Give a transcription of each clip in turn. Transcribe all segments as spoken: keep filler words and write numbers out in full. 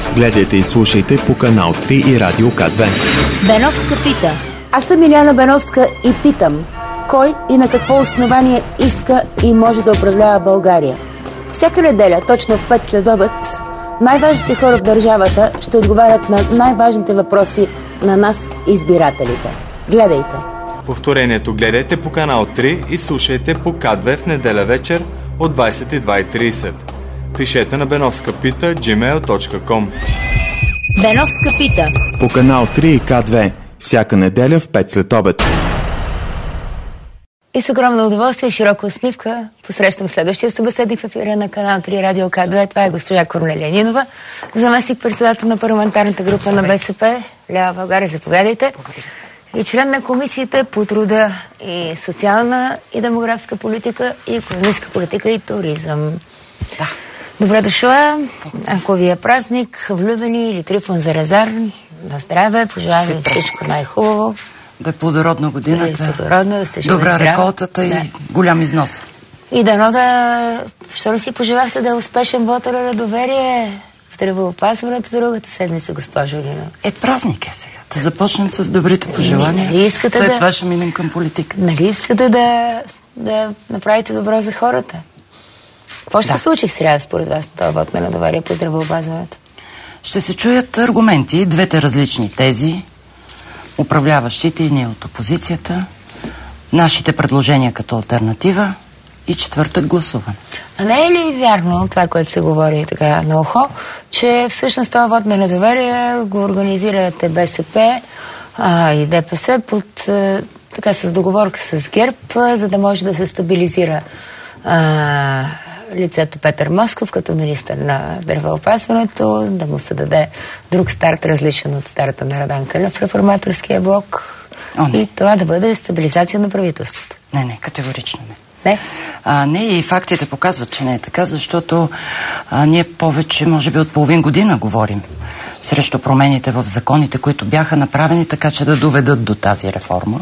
Гледайте и слушайте по канал три и Радио К две. Беновска пита. Аз съм Иляна Беновска и питам: кой и на какво основание иска и може да управлява България? Всяка неделя, точно в пет следобед, най-важните хора в държавата ще отговарят на най-важните въпроси на нас, избирателите. Гледайте! Повторението гледайте по канал три и слушайте по К две в неделя вечер от двадесет и две и тридесет. Пишете на беновска пита джи мейл точка ком. Беновска пита. По канал три и К две. Всяка неделя в пет след обед. И с огромно удоволствие и широка усмивка посрещам следващия събеседник в ефира на канал три Радио К две. Това е госпожа Корнелия Нинова, заместник-председател на парламентарната група на БСП. Лява България, заповядайте. И член на комисията по труда и социална и демографска политика и икономическа политика и туризъм. Да. Добре дошла. Ако ви е празник, влюбени или Трифон Зарезар, на здраве, пожелавам ви всичко най-хубаво. Да е плодородна годината, да е плодородна, да сте добра реколтата и да. голям износ. И дано да... Що ли си пожелахте да е успешен вотър на доверие в здравеопазването другата седмица, госпожо Лина? Е, празник е сега. Да започнем с добрите пожелания. Нали искате След да... това ще минем към политика. Нали искате да, да направите добро за хората? Какво ще да. се случи в сряда според вас това вот на недоверие по здравеопазването? Ще се чуят аргументи, двете различни тези, управляващите и ние от опозицията, нашите предложения като алтернатива и четвъртък гласуване. А не е ли вярно това, което се говори така на ухо, че всъщност това вот на недоверие го организирате БСП а, и ДПС под, а, така, с договорка с ГЕРБ, а, за да може да се стабилизира а, лицето Петър Москов като министър на здравеопазването, да му се даде друг старт, различен от старта на Радан Кънев в реформаторския блок. О, и това да бъде стабилизация на правителството. Не, не, категорично не. Не? А, не, и фактите показват, че не е така, защото а, ние повече, може би от половин година говорим срещу промените в законите, които бяха направени така, че да доведат до тази реформа.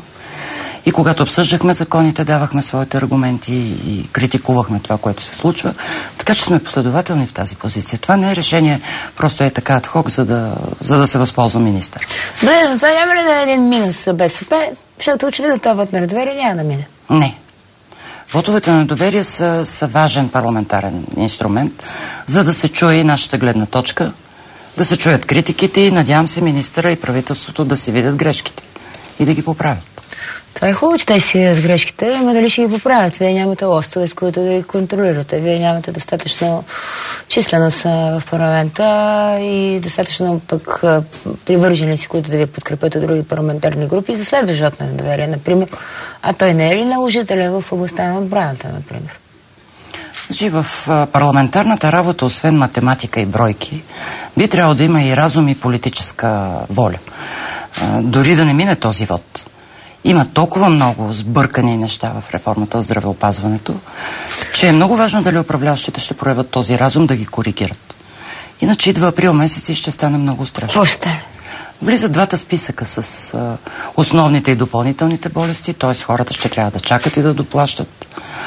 И когато обсъждахме законите, давахме своите аргументи и критикувахме това, което се случва. Така че сме последователни в тази позиция. Това не е решение, просто е така адхок, за да, за да се възползва министър. Добре, но това няма ли да е един минус за БСП, защото очевидно това вот на недоверие няма да мине? Не. Вотовете на недоверие са, са важен парламентарен инструмент, за да се чуе и нашата гледна точка, да се чуят критиките и надявам се министъра и правителството да си видят грешките и да ги поправят. Това е хубаво, че те ще си видят грешките, ама дали ще ги поправят? Вие нямате лостове, с които да ги контролирате. Вие нямате достатъчно численост в парламента и достатъчно пък привърженици, които да ви подкрепят от други парламентарни групи за следващ вот на недоверие, например. А той не е ли наложителен в областта на отбраната, например? Значи в парламентарната работа, освен математика и бройки, би трябвало да има и разум и политическа воля. Дори да не мине този вод. Има толкова много сбъркани неща в реформата в здравеопазването, че е много важно дали управляващите ще проявят този разум да ги коригират. Иначе идва април месец и ще стане много страшно. Какво ще? Влизат двата списъка с а, основните и допълнителните болести, т.е. хората ще трябва да чакат и да доплащат.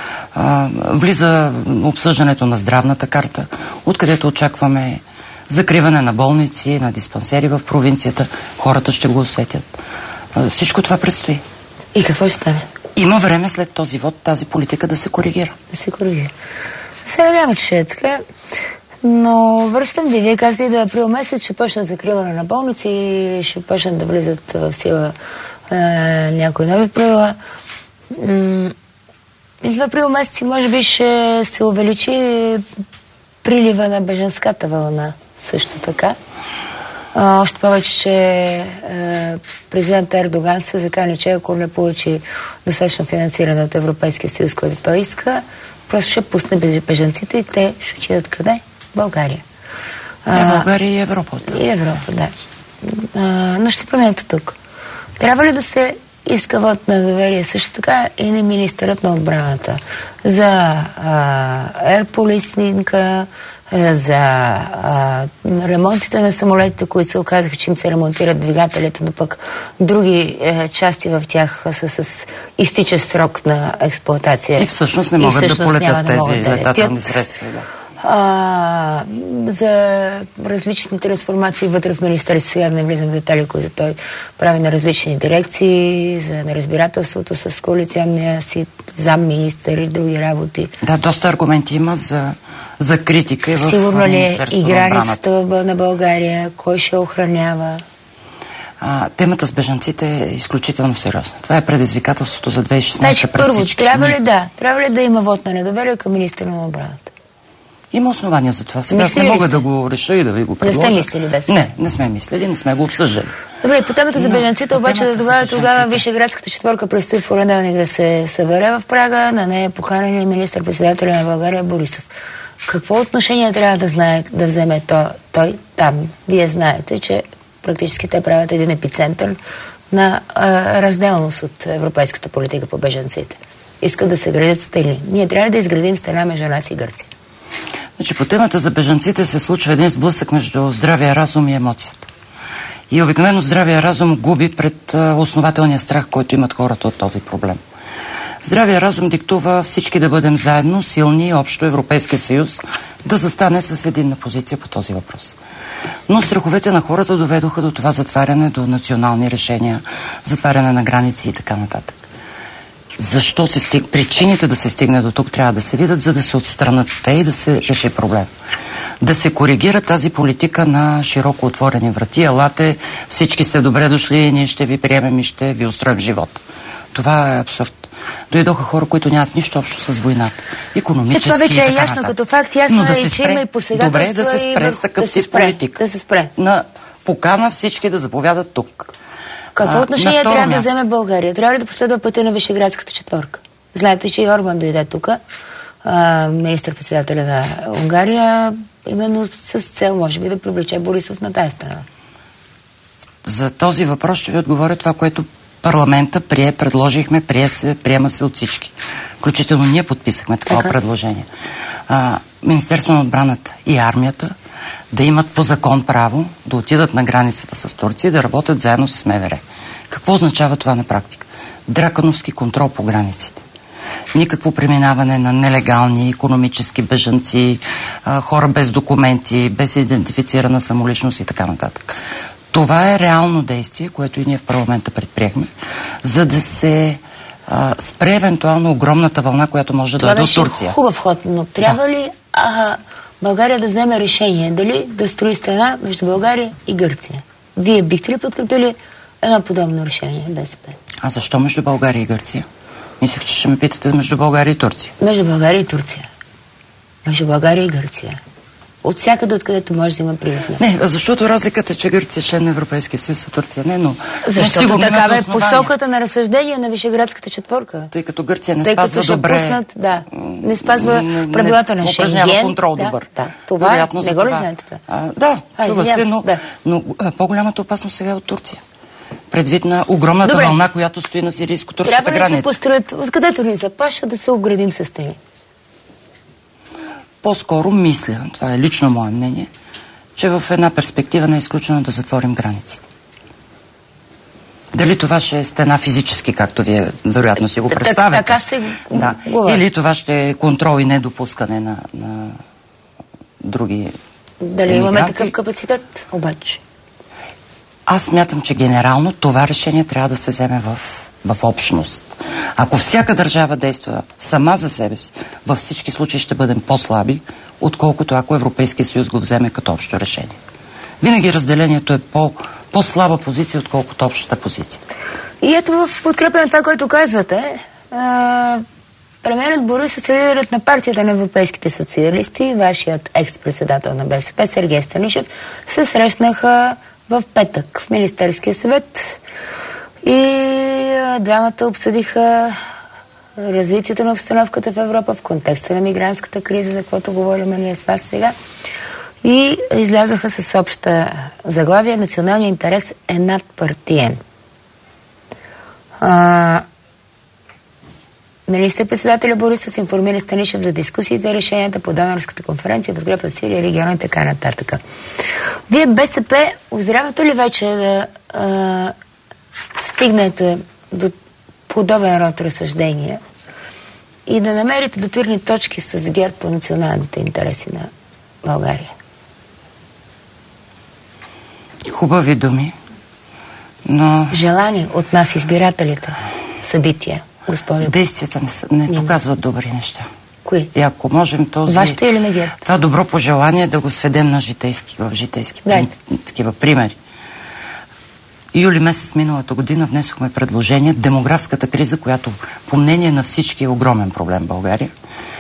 А, влиза обсъждането на здравната карта, откъдето очакваме закриване на болници, на диспансери в провинцията. Хората ще го усетят. Всичко това предстои. И какво ще стане? Има време след този вод тази политика да се коригира. Да се коригира. Се надявам, че е така. Но връщам ви, вие казали до април месец, ще почнат закриване на болници и ще почнат да влизат в сила е, някои нови правила. И в април месец може би ще се увеличи прилива на бежанската вълна също така. А, още повече, че е, президент Ердоган се закани, че ако не получи достатъчно финансиране от Европейския съюз, който той иска, просто ще пусне бежанците и те ще отидат къде? България. А, да, България и Европа. И Европа, да. А, но ще променят тук. Трябва ли да се иска вот на доверие също така и на министърът на отбраната за ерполисника, за а, ремонтите на самолетите, които се оказаха, че им се ремонтират двигателите, но пък други е, части в тях са с изтичащ срок на експлоатация. И всъщност не могат, и всъщност да полетят тези да летателни средства. Да. А, за различни трансформации вътре в министерството, сега не влизам в детали, които той прави на различни дирекции, за неразбирателството с коалиционния си замминистър и други работи. Да, доста аргументи има за, за критика и в Сигурно Министерството ли на отбраната. Сигурно ли и границата на България? Кой ще охранява? А, темата с бежанците е изключително сериозна. Това е предизвикателството за две хиляди и шестнадесета Значи, пред първо, всички. трябва ли да? Трябва ли да има вот на недоверие към министъра на отбраната? Има основания за това. Сега аз не мога да го реша и да ви го предложа. Не сте мислили без това? Не, не сме мислили, не сме го обсъждали. Добре, по темата за бежанците, обаче да добавя тогава Вишеградската четворка предстои в понеделник да се събере в Прага. На нея е поканен и министър-председателя на България Борисов. Какво отношение трябва да знае, да вземе той, той там? Вие знаете, че практически те правят един епицентър на а, разделност от европейската политика по бежанците. Искат да се градят стени. Ние трябва да изградим стена между нас и Гърция. Значи, по темата за бежанците се случва един сблъсък между здравия разум и емоцията. И обикновено здравия разум губи пред а, основателния страх, който имат хората от този проблем. Здравия разум диктува всички да бъдем заедно, силни, общо Европейския съюз да застане с единна позиция по този въпрос. Но страховете на хората доведоха до това затваряне, до национални решения, затваряне на граници и така нататък. Защо се стиг... Причините да се стигне до тук трябва да се видят, за да се отстранат те и да се реши проблем. Да се коригира тази политика на широко отворени врати. Елате, всички сте добре дошли, ние ще ви приемем и ще ви устроим живот. Това е абсурд. Дойдоха хора, които нямат нищо общо с войната. Икономически това вече и така е ясно нататък. като факт. Ясно Но да е, се че спре, има и посегателства. добре да се спре с такъв да се тип спре, политика. Да се спре. На покана всички да заповядат тук. Какво А, отношение трябва място. да вземе България? Трябва ли да последва пътя на Вишеградската четворка? Знаете, че и Орбан дойде тук, министър-председателя на Унгария, именно с цел, може би, да привлече Борисов на тази страна. За този въпрос ще ви отговоря това, което парламента прие, предложихме, прие се, приема се от всички. Включително ние подписахме такова така предложение. А, Министерството на отбраната и армията да имат по закон право да отидат на границата с Турция и да работят заедно с МВР. Какво означава това на практика? Драконовски контрол по границите. Никакво преминаване на нелегални икономически бежанци, а, хора без документи, без идентифицирана самоличност и така нататък. Това е реално действие, което и ние в парламента предприехме, за да се а, спре евентуално огромната вълна, която може да дойде от Турция. Това беше хубав ход, но трябва да. ли а, България да вземе решение дали да строи стена между България и Гърция? Вие бихте ли подкрепили едно подобно решение, БСП? А защо между България и Гърция? Мислех, че ще ме питате между България и Турция. Между България и Турция. Между България и Гърция. От всякъде, откъдето може да има прилив. Не, защото разликата е, че Гърция е член на Европейския съюз, а Турция не, но... Защото такава е посоката на разсъждение на Вишеградската четворка. Тъй като Гърция не Тъй спазва като добре... Пуснат, да, не спазва не, правилата на Шенген. Упражнява контрол да, добър. Да, това Вероятно, не го ли това. знаете това? А, да, а, чува се, но, да. но по-голямата опасност сега е от Турция. Предвид на огромната Добре. вълна, която стои на сирийско-турската граница. Трябва да се построят, откъдето ни запашва, да се оградим с стени. По-скоро мисля, това е лично мое мнение, че в една перспектива не е изключено да затворим границите. Дали това ще е стена физически, както вие вероятно си го представяте. Така се да. Или това ще е контрол и недопускане на, на други Дали емигранти. имаме такъв капацитет, обаче? Аз смятам, че генерално това решение трябва да се вземе в, в общност. Ако всяка държава действа сама за себе си, във всички случаи ще бъдем по-слаби, отколкото ако Европейския съюз го вземе като общо решение. Винаги разделението е по, по-слаба позиция, отколкото общата позиция. И ето в подкрепа на това, което казвате, а, премиерът Борисов е лидерът на партията на европейските социалисти, вашият екс-председател на БСП Сергей Станишев, се срещнаха в петък в Министерския съвет и а, двамата обсъдиха развитието на обстановката в Европа в контекста на мигрантската криза, за каквото говорим ние с вас сега. И излязоха с обща заглавие: националният интерес е надпартиен. А, Министър-председателя Борисов информира Станишев за дискусиите и решенията по донорската конференция, подкрепа Сирия, региона и така нататък. Вие БСП озрявате ли вече да а, стигнете до подобен род разсъждения и да намерите допирни точки с ГЕРБ по националните интереси на България? Хубави думи, но... Желание от нас, избирателите, събития, госпожо. Действията не, са, не показват добри неща. Кои? И ако можем този... Вашите или на ГЕРБ? Това добро пожелание да го сведем на житейски, в житейски да. такива примери. Юли месец миналата година внесохме предложение демографската криза, която по мнение на всички е огромен проблем в България,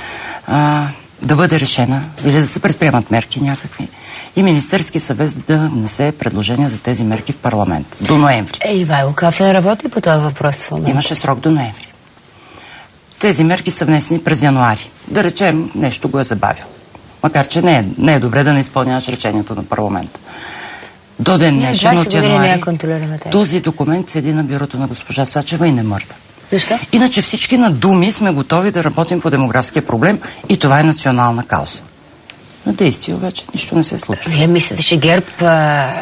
а, да бъде решена или да се предприемат мерки някакви и Министерски съвет да внесе предложения за тези мерки в парламент до ноември. Е, Ивайло Калфин работи по този въпрос в момента. Имаше срок до ноември. Тези мерки са внесени през януари. Да речем, нещо го е забавил. Макар че не е, не е добре да не изпълняваш решението на парламента. До ден днешен от януари този документ седи на бюрото на госпожа Сачева и не мърда. Защо? Иначе всички на думи сме готови да работим по демографския проблем и това е национална кауза. На действие вече нищо не се случва. Вие мислите, че ГЕРБ а, а,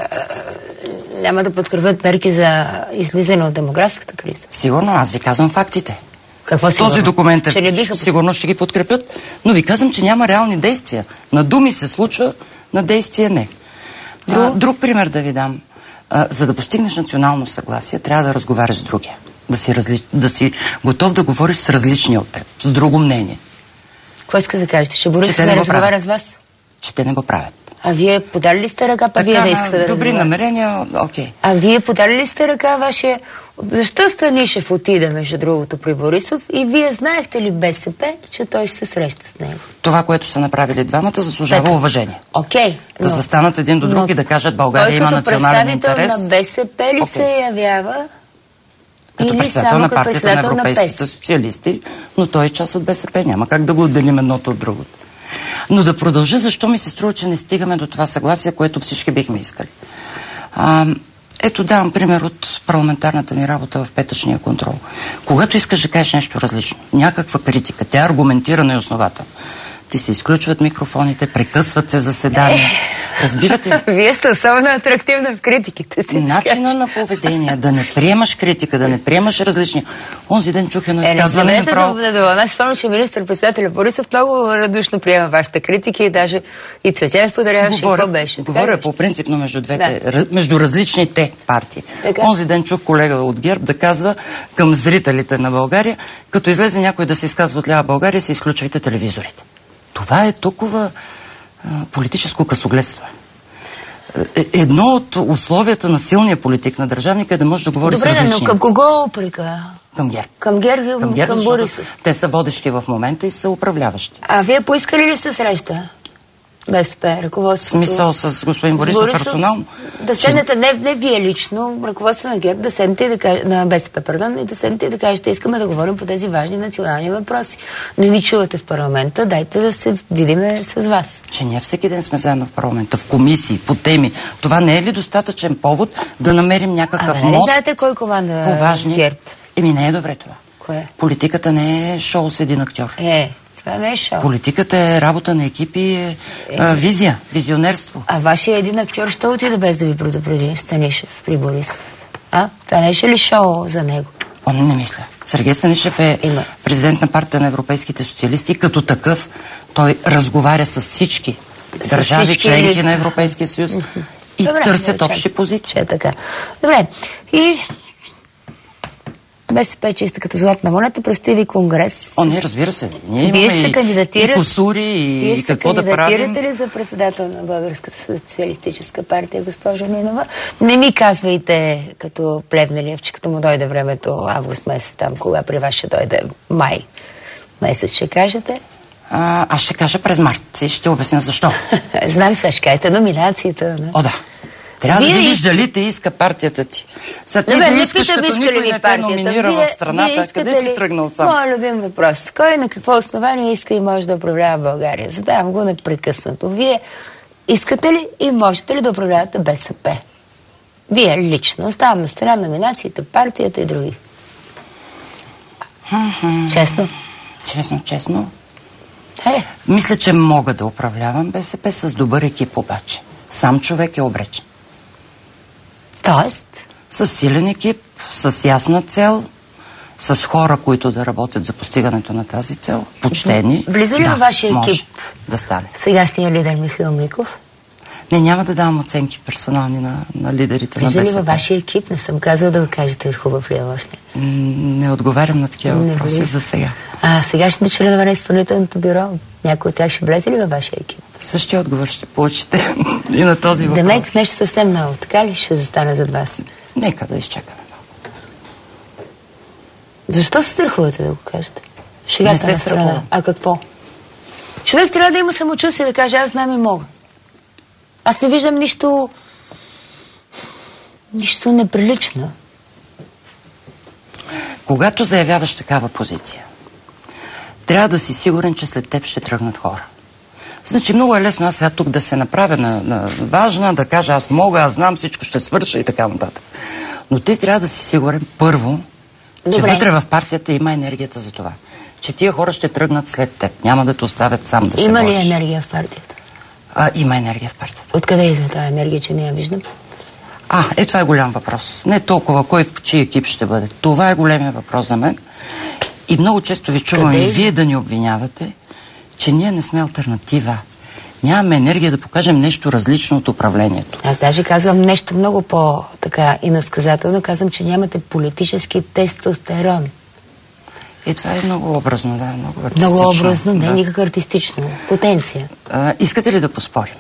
няма да подкрепят мерки за излизане от демографската криза? Сигурно, аз ви казвам фактите. Какво сигурно? Този документ е, че биха... сигурно ще ги подкрепят, но ви казвам, че няма реални действия. На думи се случва, на действие не. Друг, а... друг пример да ви дам. А, за да постигнеш национално съгласие, трябва да разговаряш с другия. Да си, разли... да си готов да говориш с различни от теб, с друго мнение. Какво иска да кажете? Че Борисов не разговаря с вас? Че те не го правят. А вие подали ли сте ръка, па вие не искате да добри разговаря? намерения, окей. Okay. А вие подали ли сте ръка вашия... Защо Станишев отиде, между другото, при Борисов и вие знаехте ли БСП, че той ще се среща с него? Това, което са направили двамата, заслужава Така. уважение. Окей. Okay, да застанат един до друг но... и да кажат, България има национален интерес. Той като представител на БСП ли okay. се явява? Като или председател на партията на председател европейските на социалисти, но той е част от БСП. Няма как да го отделим едното от другото. Но да продължа, защо ми се струва, че не стигаме до това съгласие, което всички бихме искали. А, ето давам пример от парламентарната ни работа в петъчния контрол. Когато искаш да кажеш нещо различно, някаква критика, тя е аргументирана и основателна, ти се изключват микрофоните, прекъсват се заседания. Разбирате ли? Вие сте особено атрактивна в критиките си. Начина на поведение, да не приемаш критика, да не приемаш различни. Онзи ден чух едно изказване. Е, не право... да доволна. Аз спомням, че министър-председателя Борисов много радушно приема вашите критики и даже и Цветянов подаряваше. Говоря, какво беше. Говоря така, по принципно между двете, да. между различните партии. Така. Онзи ден чух колега от ГЕРБ да казва към зрителите на България, като излезе някой да се изказва от лява България, се изключвайте телевизорите. Това е толкова а, политическо късогледство. Е, едно от условията на силния политик, на държавника е да може да говори Добре, с различни. Добре, но към кого опрека? Към ГЕРБ. Към ГЕРБ, към, ГЕРБ, към Борисов. Те са водещи в момента и са управляващи. А вие поискали ли сте среща? БСП, ръководството. Смисъл с господин Борисов, Борисов персонално. Да седнете, не, не вие лично, ръководството на ГЕРБ, да седнете и да кажете, на БСП, пардон, и да седнете и да кажете, искаме да говорим по тези важни национални въпроси. Не ни чувате в парламента, дайте да се видиме с вас. Че ние всеки ден сме заедно в парламента, в комисии, по теми. Това не е ли достатъчен повод да намерим някакъв а, мост? Не знаете кой команда по важни... ГЕРБ? Еми не е добре това. Кое? Политиката не е шоу с един актьор. Е. Това не е шоу. Политиката е работа на екипи, е, е визия, визионерство. А вашия един актьор ще отиде без да ви предупреди, Станишев при Борисов? А? Това не е ли шоу за него? Он не мисля. Сергей Станишев е Има. президент на партия на европейските социалисти и като такъв той разговаря с всички с държави, всички членки или... на Европейския съюз и Добре, търсят общи позиции. Е така. Добре. И БСП чиста като златна монета, предстои ви конгрес. О, не, разбира се. Ние Вие имаме ще и, и косури, и, и какво да правим. Вие ще кандидатирате ли за председател на Българската социалистическа партия, госпожа Нинова? Не ми казвайте като Плевнелиев, че като му дойде времето, август месец там, кога при вас ще дойде май месец, ще кажете? А, аз ще кажа през март и ще обясня защо. Знам, че ще кажете номинацията. Не? О, да. Трябва Вие да видиш дали те иска партията ти. Са ти да искаш, като никой не те номинира Вие, в страната. Къде ли... си тръгнал сам? Моя любим въпрос. Кой на какво основание иска и може да управлява България? Задавам го непрекъснато. Вие искате ли и можете ли да управлявате БСП? Вие лично. Оставам на страна номинациите, партията и други. Честно? Честно, честно. Е. Мисля, че мога да управлявам БСП с добър екип обаче. Сам човек е обречен. Тоест? С силен екип, с ясна цел с хора, които да работят за постигането на тази цел, почтени. Влиза ли да, във вашия може екип да стане. сегашния лидер Михаил Миков? Не, няма да давам оценки персонални на, на лидерите Влиза на ли БСП. във вашия екип? Не съм казал да го кажете хубав ли е още. М, Не отговарям на такива Не въпроси влиза. за сега. А сегашните членове на изпълнителното бюро, някой от тях ще влезе ли във вашия екип? Същия отговор ще получите и на този въпрос. Демек нещо съвсем ново, така ли ще застане зад вас? Нека да изчакаме. Защо се страхувате да го кажете? Шегата Не се на страна. страхувам. А какво? Човек трябва да има самочувствие да каже, аз знам и мога. Аз не виждам нищо... нищо неприлично. Когато заявяваш такава позиция, трябва да си сигурен, че след теб ще тръгнат хора. Значи много е лесно аз сега тук да се направя на, на важна, да кажа аз мога, аз знам, всичко ще свърша и така нататък. Но ти трябва да си сигурен първо, че Добре. вътре в партията има енергията за това. Че тия хора ще тръгнат след теб. Няма да те оставят сам да се Има ли бориш. енергия в партията? А, има енергия в партията. Откъде идва тази енергия, че не я виждам? А, е, това е голям въпрос. Не толкова кой в чий екип ще бъде. Това е големия въпрос за мен. И много често ви чувам Къде и идва? вие да ни обвинявате, че ние не сме алтернатива. Нямаме енергия да покажем нещо различно от управлението. Аз даже казвам нещо много по-така иносказателно. Казвам, че нямате политически тестостерон. И това е много образно, да, много артистично. Много образно, не да. е никак артистично. Потенция. А, искате ли да поспорим?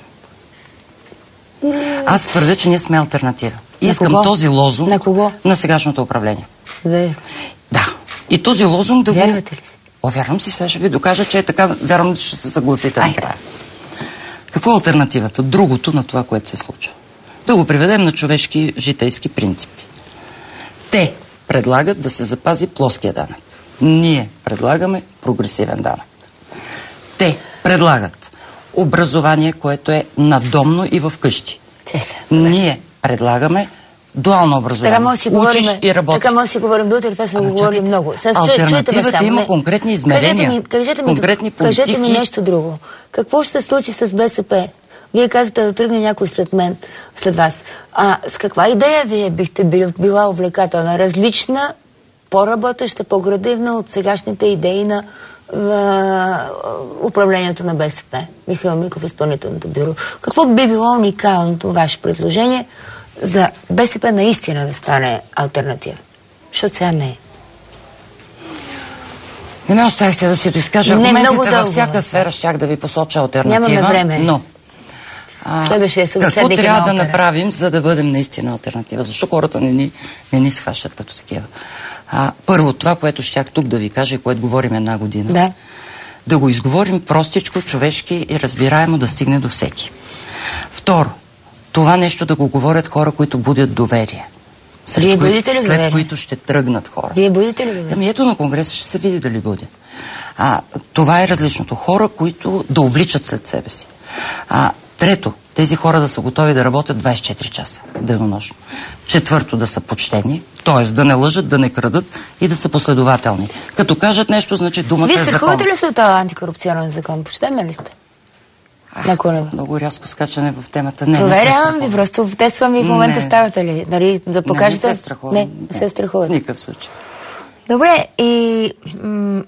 Аз твърдя, че ние сме алтернатива. И На искам кого? този лозунг На кого? на сегашното управление. Ве. Да. И този лозунг да го... Вярвате ли си? О, вярвам си, сега ще ви докажа, че е така. Вярвам, че ще се съгласите Ай. накрая. Какво е алтернативата? Другото на това, което се случва. Да го приведем на човешки житейски принципи. Те предлагат да се запази плоския данък. Ние предлагаме прогресивен данък. Те предлагат образование, което е надомно и в къщи. Те са. Ние предлагаме дуално образование. Така може да си говорим, Учиш и работиш. така може да си говорим до утре, това сме Ама го говорили чакайте, много. Сега, чуй- алтернативата чуйте ме само, има не. конкретни измерения, Кажете ми, кажете ми, конкретни кажете ми политики. нещо друго. Какво ще се случи с БСП? Вие казвате да тръгне някой след мен, след вас. А с каква идея вие бихте били, била увлекателна? Различна, по-работеща, по-градивна от сегашните идеи на а, управлението на БСП? Михаил Миков, изпълнителното бюро. Какво би било уникалното ваше предложение за БСП наистина да стане алтернатива? Защото сега не е. Не ме оставихте да си доизкажа Не, много аргументите във дълго. всяка сфера, щях да ви посоча алтернатива. Нямаме време. Но а, Следващия събеседник какво е трябва на да опера. направим, за да бъдем наистина алтернатива? Защо хората не ни, не ни схващат като такива? А, първо, това, което щях тук да ви кажа и което говорим една година, Да. да го изговорим простичко, човешки и разбираемо да стигне до всеки. Второ, това нещо да го говорят хора, които будят доверие. След, Вие кои, будите ли след доверие? които ще тръгнат хора. Вие будете ли доверие? Ами ето на конгреса ще се види дали буде. А, това е различното. Хора, които да увличат след себе си. А, трето, тези хора да са готови да работят двайсет и четири часа денонощно. Четвърто, да са почтени, т.е. да не лъжат, да не крадат и да са последователни. Като кажат нещо, значи думата Вие е закон. страхувате ли се от този антикорупционен закон? Почтеме ли сте? На Кунева. Много рязко скачане в темата. Не, не се Проверявам ви, страхувам. просто тествам ви в момента Не. ставате ли? Нали, да покажете? Не, не се страхувам. Не, не се страхувате. В никакъв случай. Добре, и м-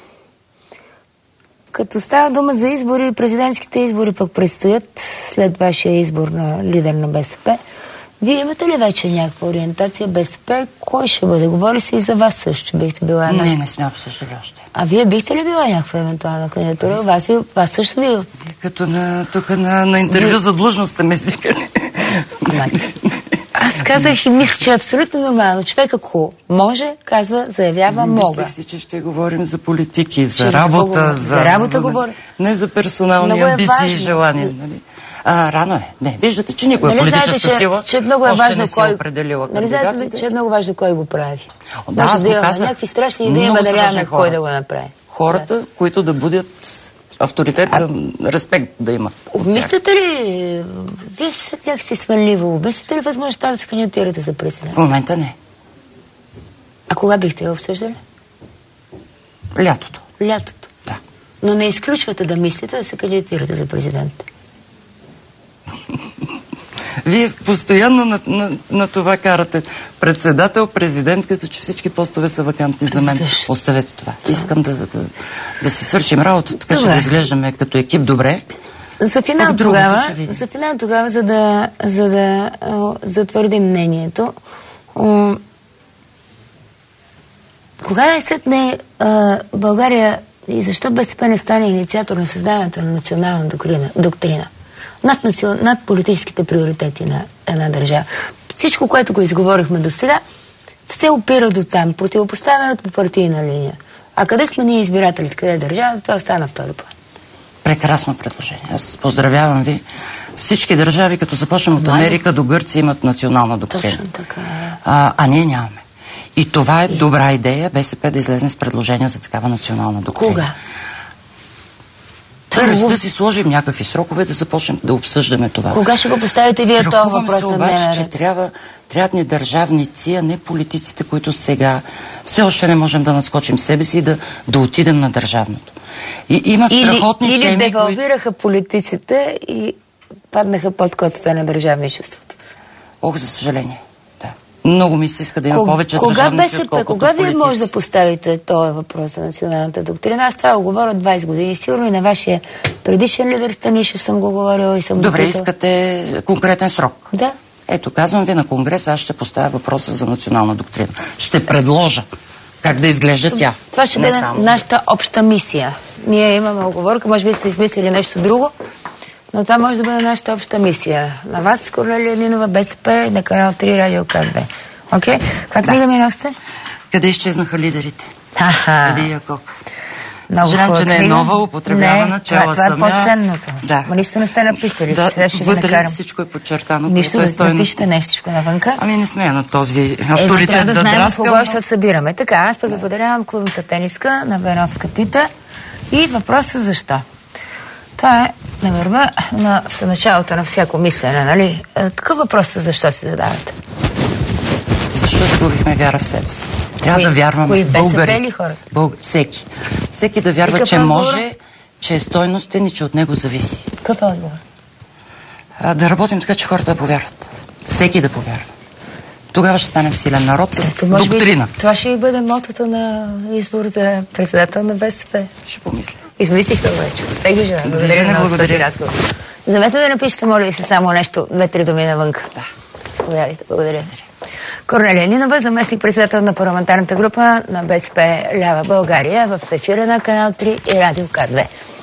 като става дума за избори, президентските избори пък предстоят след вашия избор на лидер на БСП. Вие имате ли вече някаква ориентация БСП? Кой ще бъде? Говори се и за вас също, че бихте била една. Не, не сме обсъждали още. А вие бихте ли била някаква евентуална кандидатура? Вас, и, вас също ви... Като на, тук на, на интервю Вие- за длъжност сте ме извикали. Ама, аз казах и мисля, че е абсолютно нормално. Човек, ако може, казва, заявява, мога. Мислех си, че ще говорим за политики, за Ще работа, говорим. за... За работа говоря. Не за персонални Много е амбиции и важно. желания. Нали? А, рано е. Не, виждате, че никоя Нали политическа знаете, че, сила че много е още важно не си кой... е определила Нали знаете, кандидатите. че е много важно кой го прави. О, да, Може аз да го имаме казах. някакви страшни идеи, Много ама да са нямаме важни кой да го хората. направи. Хората, които да будят авторитет, да, респект да имат. от тях. Обмисляте ли, вие си някакси свенливо, обмисляте ли възможността да се кандидатирате за президент? В момента не. А кога бихте я обсъждали? Лятото. Лятото. Да. Но не изключвате да мислите да се кандидатирате за президент. Вие постоянно на, на, на това карате председател, президент, като че всички постове са вакантни за мен. Защо? Оставете това. Искам да, да, да си свършим работа, така Добре. че да изглеждаме като екип добре. За финал Пък другото тогава, ще видим. за финал тогава, за да, за да а, затвърдим мнението, а, кога е сетне а, България и защо БСП не стане инициатор на създаването на национална доктрина, доктрина над, национ, над политическите приоритети на една държава? Всичко, което го изговорихме до сега, все опира до там, противопоставянето по партийна линия. А къде сме ние избирателите, къде е държава, това остана втори план. Прекрасно предложение. Аз поздравявам ви. Всички държави, като започнем от Америка до Гърция, имат национална доктрина. Точно така. А, а ние нямаме. И това е добра идея, БСП да излезе с предложение за такава национална доктрина. Кога? Първо да си сложим някакви срокове, да започнем да обсъждаме това. Кога ще го поставите вие това въпрос се на обаче, дневен че ред? трябва, трябват ни държавници, а не политиците, които сега все още не можем да наскочим себе си и да, да отидем на държавното. И има страхотни или, теми, или девалвираха политиците и паднаха под котата на държавничеството. Ох, за съжаление. Да. Много ми се иска да има Кога, повече кога държавници, БСП, отколкото кога вие политици. може да поставите този въпрос за националната доктрина? Аз това го говоря двайсет години. Сигурно и на вашия предишен лидер Станишев съм го говорила и съм Добре, допитала. искате конкретен срок. Да. Ето, казвам ви на конгрес, аз ще поставя въпроса за национална доктрина. Ще предложа как да изглежда тя. Това ще Не бъде само. нашата обща мисия. Ние имаме оговорка, може би сте измислили нещо друго, но това може да бъде нашата обща мисия. На вас, Корнелия Нинова, БСП, на канал три, Радио К две. Окей? Как Да. книга ми носите? Къде изчезнаха лидерите? Аха. Илия Кок. Много Съжалявам, хубава че не е книга. нова, употребявана, Не, чела това, това е съм я. по-ценното. Да. Ма нищо не сте написали. Да, Сега ще ви вътре накарам. всичко е подчертано. Нищо което е да стойностно. напишете нещичко навънка. Ами не смея на този Е, авторитет трябва да, да знаем с драскам. кого но- ще събираме. Така, аз пък ви подарявам клубната тениска на Беновска пита и въпросът защо. Това е на гърба на в началото на всяко мислене, нали? Е, Какъв въпрос е защо си задавате? Защо загубихме вяра в себе си? Трябва Кои- да вярваме кои, в БСП българи. или хората? Бълг... Всеки. Всеки да вярва, какъв че е отговорът? може, че е стойностен и че от него зависи. Какъв е отговор? А, да работим така, че хората да повярват. Всеки да повярва. Тогава ще станем силен народ с Ето, може би доктрина. това ще и бъде мотото на избор за председател на БСП. Ще помисля. Измислихте го вече. Сте ги жена. Благодаря Довиждане, много за този благодаря. разговор. Замете да напишете, моля ви се, само нещо, две-три думи навънка. Да. Заповядайте. Благодаря. Корнелия Нинова, заместник председател на парламентарната група на БСП Лява България в ефира на канал три и Радио К две.